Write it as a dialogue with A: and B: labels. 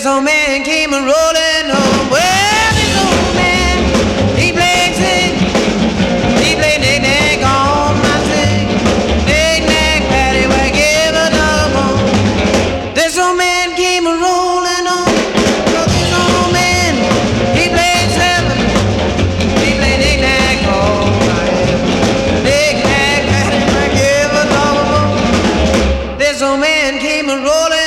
A: old man came a rolling home. Well, this old man, he played sing. He played knick-knack on my sing. Knick-knack, paddywhack, give a double. This old man came a rolling home. Well, this old man, he played seven. He played knick-knack on my head. Knick-knack, paddywhack, give a double. This old man came a rolling.